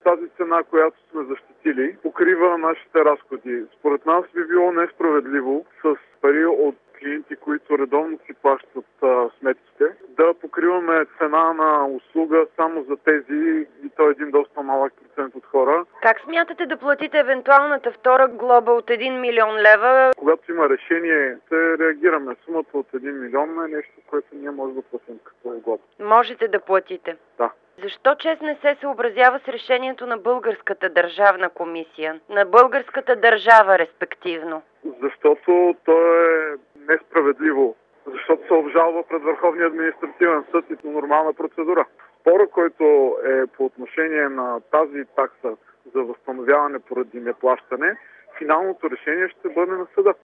тази цена, която сме защитили, покрива нашите разходи. Според нас би било несправедливо с пари от клиенти, които редовно си плащат сметките, да покриваме цена на услуга само за тези, и то е един доста малък процент от хора. Как смятате да платите евентуалната втора глоба от 1 милион лева? Когато има решение, се реагираме. Сумата от 1 милион е нещо, което ние може да платим като глоба. Можете да платите? Да. Защо ЧЕЗ не се съобразява с решението на Българската държавна комисия? На българската държава, респективно? Защото то е несправедливо. Защото се обжалва пред Върховния административен съд и по нормална процедура. Спора, който е по отношение на тази такса за възстановяване поради неплащане, финалното решение ще бъде на съда.